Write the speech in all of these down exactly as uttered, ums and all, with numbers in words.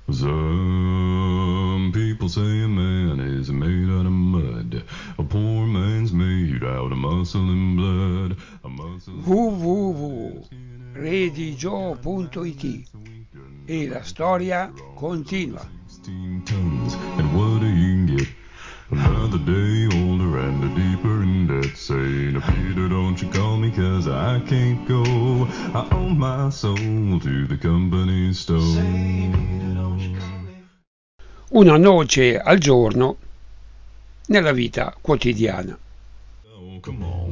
Some people say a man is made out of mud. A poor man's made out of muscle and blood. A muscle and w w blood w is punto skin and redigio punto bone, it and it's a weekend e la and storia cholesterol is over continua. sixteen tons. And what do you get? Another day older and a deeper in debt. Saying, Peter, don't you call me, cause I can't go. I owe my soul to the company store. Say, Peter, don't you call me. Una noce al giorno nella vita quotidiana. Oh, come on.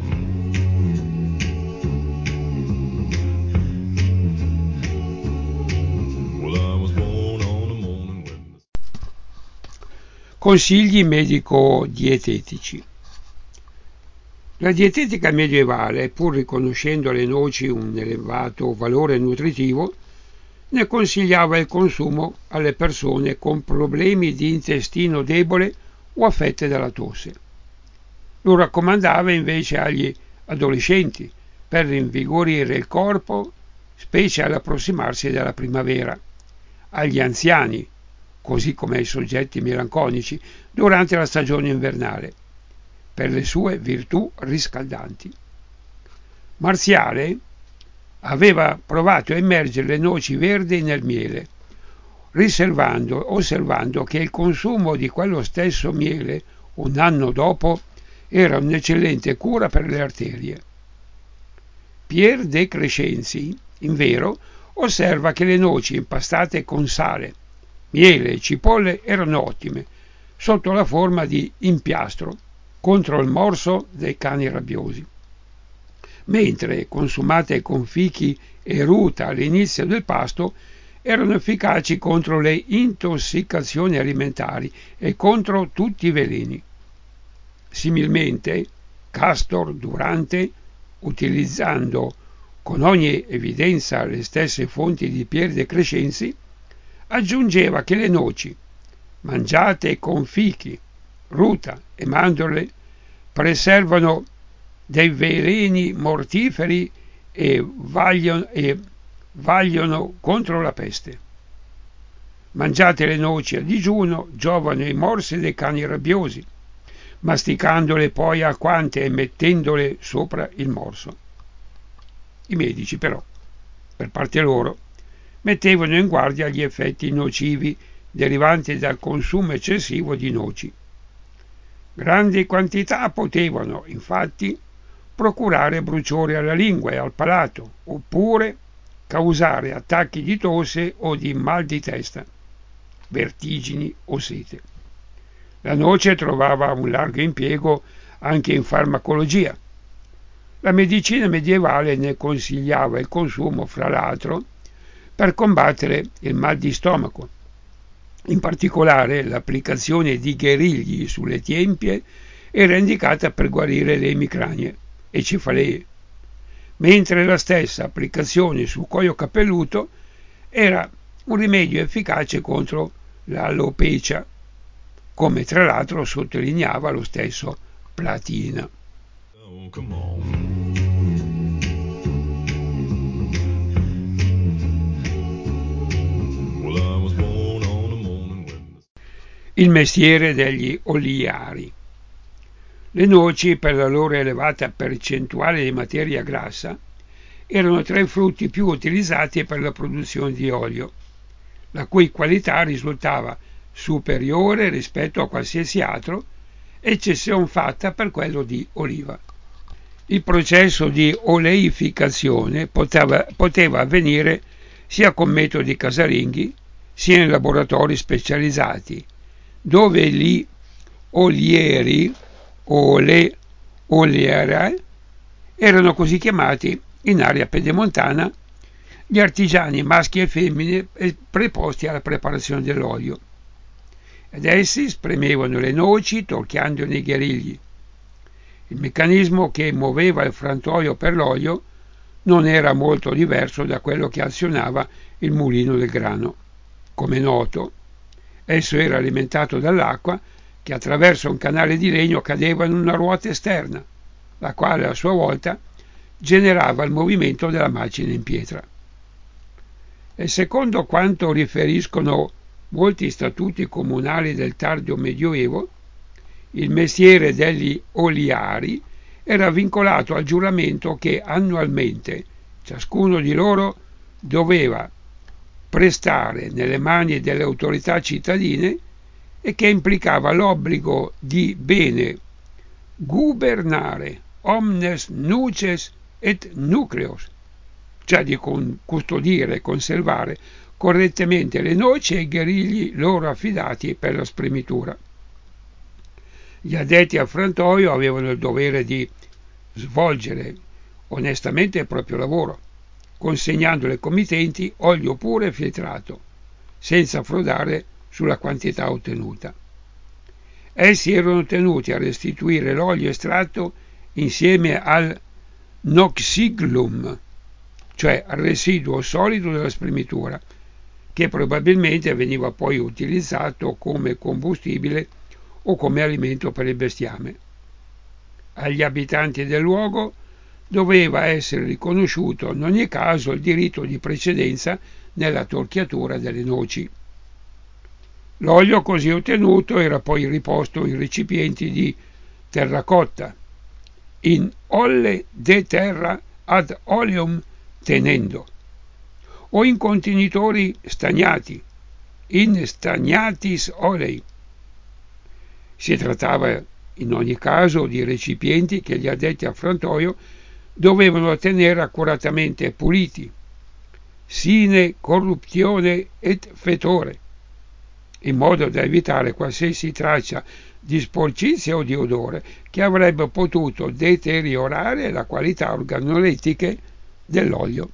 Well, I was born on a morning when Consigli medico-dietetici. La dietetica medievale, pur riconoscendo alle noci un elevato valore nutritivo, ne consigliava il consumo alle persone con problemi di intestino debole o affette dalla tosse. Lo raccomandava invece agli adolescenti per rinvigorire il corpo, specie all'approssimarsi della primavera, agli anziani, così come ai soggetti melanconici, durante la stagione invernale, per le sue virtù riscaldanti. Marziale aveva provato a immergere le noci verdi nel miele, riservando, osservando che il consumo di quello stesso miele un anno dopo era un'eccellente cura per le arterie. Pierre de Crescenzi, invero, osserva che le noci impastate con sale, miele e cipolle erano ottime, sotto la forma di impiastro, contro il morso dei cani rabbiosi, mentre consumate con fichi e ruta all'inizio del pasto erano efficaci contro le intossicazioni alimentari e contro tutti i veleni. Similmente, Castor Durante, utilizzando con ogni evidenza le stesse fonti di Pierre de Crescenzi, aggiungeva che le noci, mangiate con fichi, ruta e mandorle, preservano dei veleni mortiferi e vagliano, e vagliano contro la peste. Mangiate le noci a digiuno, giovano i morsi dei cani rabbiosi, masticandole poi alquante e mettendole sopra il morso. I medici però, per parte loro, mettevano in guardia gli effetti nocivi derivanti dal consumo eccessivo di noci. Grandi quantità potevano, infatti, procurare bruciori alla lingua e al palato, oppure causare attacchi di tosse o di mal di testa, vertigini o sete. La noce trovava un largo impiego anche in farmacologia. La medicina medievale ne consigliava il consumo, fra l'altro, per combattere il mal di stomaco. In particolare l'applicazione di gherigli sulle tempie era indicata per guarire le emicranie e cefalee, mentre la stessa applicazione sul cuoio capelluto era un rimedio efficace contro l'alopecia, come tra l'altro sottolineava lo stesso Platina. Oh, come on. Well, I was born on a morning when Il mestiere degli oliari. Le noci, per la loro elevata percentuale di materia grassa, erano tra i frutti più utilizzati per la produzione di olio, la cui qualità risultava superiore rispetto a qualsiasi altro, eccezione fatta per quello di oliva. Il processo di oleificazione poteva, poteva avvenire sia con metodi casalinghi, sia in laboratori specializzati, dove gli olieri o le oliere erano così chiamati in area pedemontana gli artigiani maschi e femmine preposti alla preparazione dell'olio, ed essi spremevano le noci torchiandone i gherigli. Il meccanismo che muoveva il frantoio per l'olio non era molto diverso da quello che azionava il mulino del grano. Come noto, esso era alimentato dall'acqua che attraverso un canale di legno cadeva in una ruota esterna, la quale a sua volta generava il movimento della macina in pietra. E secondo quanto riferiscono molti statuti comunali del tardo Medioevo, il mestiere degli oliari era vincolato al giuramento che annualmente ciascuno di loro doveva prestare nelle mani delle autorità cittadine e che implicava l'obbligo di bene gubernare omnes nuces et nucleos, cioè di custodire e conservare correttamente le noci e i gherigli loro affidati per la spremitura. Gli addetti al frantoio avevano il dovere di svolgere onestamente il proprio lavoro, consegnando ai committenti olio puro e filtrato, senza frodare sulla quantità ottenuta. Essi erano tenuti a restituire l'olio estratto insieme al noxiglum, cioè al residuo solido della spremitura, che probabilmente veniva poi utilizzato come combustibile o come alimento per il bestiame. Agli abitanti del luogo doveva essere riconosciuto in ogni caso il diritto di precedenza nella torchiatura delle noci. L'olio così ottenuto era poi riposto in recipienti di terracotta, in olle de terra ad oleum tenendo, o in contenitori stagnati, in stagnatis olei. Si trattava in ogni caso di recipienti che gli addetti al frantoio dovevano tenere accuratamente puliti, sine corruptione et fetore, in modo da evitare qualsiasi traccia di sporcizia o di odore che avrebbe potuto deteriorare la qualità organolettiche dell'olio.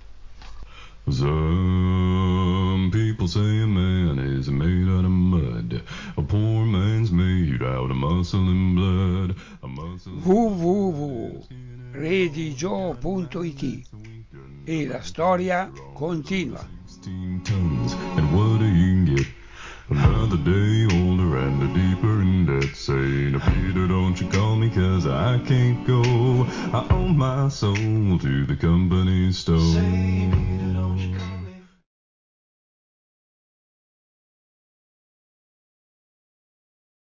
Some people say a man is made out of mud. A poor man's made out of muscle and blood. A muscle w w w punto redigio punto it E la storia continua. sixteen tons, and what do you get? Another day older and a deeper in debt. Saying, Peter, don't you call me, cause I can't go. I owe my soul to the company store. Say, Peter, don't you call me.